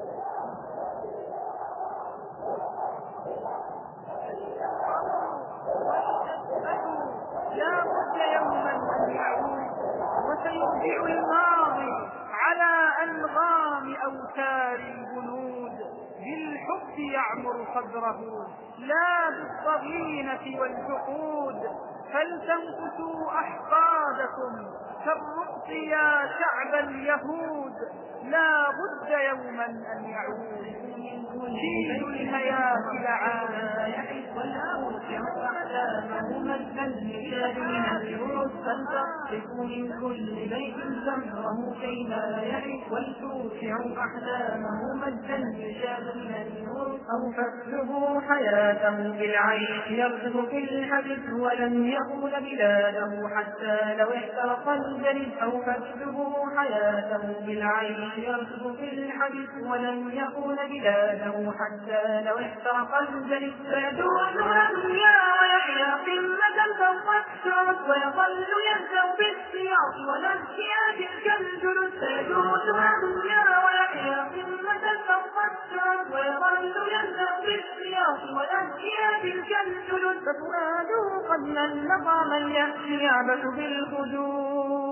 لا بد يوما أن يعود وسيرجع الماضي على أنغام أوتار الجنود. بالحب يعمر صدره لا بالضغينة والجحود. فلتنقصوا أحقادكم كالرؤس يا شعب اليهود. لا بد يوما أن يعود جيل الحياة لعان والأوت أحلامه مجدا يشاد من الورود. فلتقطفوا من كل بيت زهره كيما يعيش ولتوسع أحلامه مجدا يشاد من الورود. أو فاسلبوا حياته بالعيش يرغب في الحدث ولن يقول بلاده حتى لو احترق الجلد. أو فاسلبوا حياته بالعيش يرغب في الحدث ولن يقول بلاده حتى لو احترق الجلد. فيدورها الدنيا ويحيا قمة فوق السعود ويظل يهزأ بالسياط ونسيا تلك الجلود. فيدورها الدنيا ويحيا قمة فوق السعود ويظل يهزأ بالسياط ونسيا تلك الجلود. ففؤاده قد نلقى من يأتي يعبث بالخدود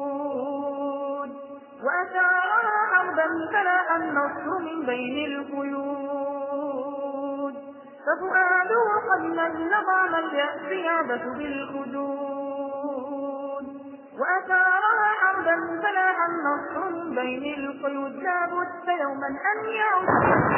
وأثار حربا فلا النصر من بين القيود. ففؤاده قد نلقى من يأتي يعبث بالخدود وأثار حربا فلا النصر من بين القيود. لا بد يوما أن يعود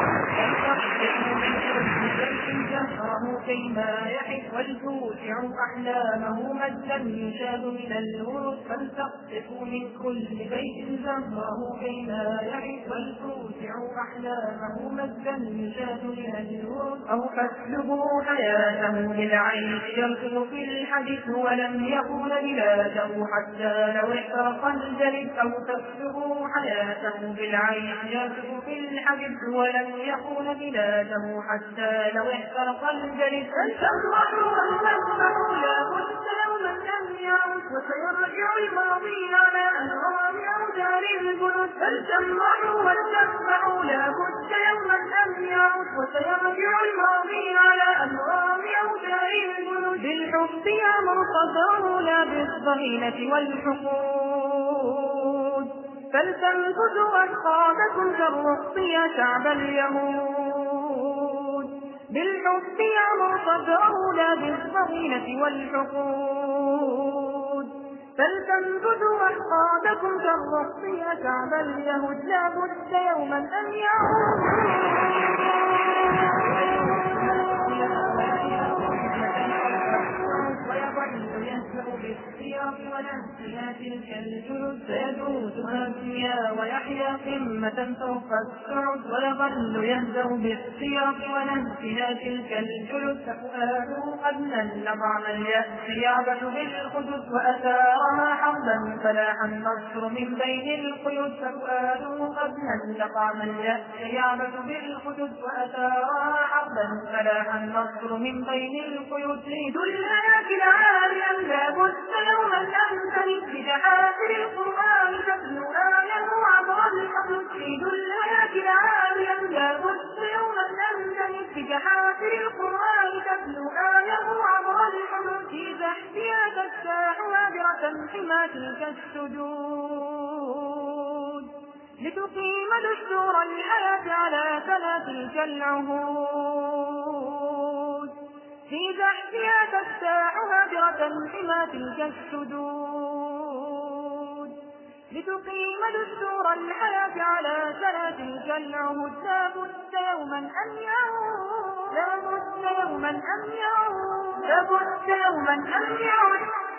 جهره كيما يحف ولتوسع أحلامه مجدا يشاد من الورود. فلتقطفوا من كل بيت زهره كيما يحف ولتوسع أحلامه مجدا يشاد من الورود. أو فاسلبوا حياته بالعيش يركض في الحدث ولم يكن بلاده حتى لو احترق الجلد. أو تسلبوا حياته بالعيش يركض في الحدث ولم يكن بلاده حتى لو احترق الجلد. فلتفرحوا وتفرحوا لا بد يوما أن يعود وسيرجع الماضي على أنغام أوتار الجنود. فلتفرحوا وتفرحوا لا بد يوما أن يعود وسيرجع الماضي على أنغام أوتار الجنود. بالحب يأمر صدره لا بالضغينة والحقود. فلتنفذوا أشخاصكم كالرقص يا شعب اليهود. بالحب يأمر صدره لا بالضغينة والحقود. فلتنفذوا أشخاصكم كالرقص يا شعب اليهود. لا بد يوما أن يعود ويظل يهزأ بالسياق ونهزها تلك الجلود. فيدوسها الدنيا ويحيا قمة فوق السعود ويظل يهزأ بالسياق ونهزها تلك الجلود. ففؤاده قد نل طعم اليأس يعبث بالخدود وأثارها حربا فلاح النصر من بين القيود. ففؤاده قد نل طعم اليأس يعبث بالخدود وأثارها حربا فلاح النصر من بين القيود. تريد الهلاك العاليا لا بد يوما أن تنف بجحافل القرآن تتلو آيه عبر الحدود. تريد الهلاك العاليا لا بد يوما أن تنف بجحافل القرآن تتلو آيه عبر الحدود. إذا احتياج الساح هادرة حما تلك السجود لتقيم دستور الحياة على سنة تلك العهود. إذا احتياج الساح هادرة حما تلك السدود لتقيم دستور الحياة على سنة تلك العهود. لا بد يوما أن يعود لا بد يوما أن يعود لا بد يوما أن يعود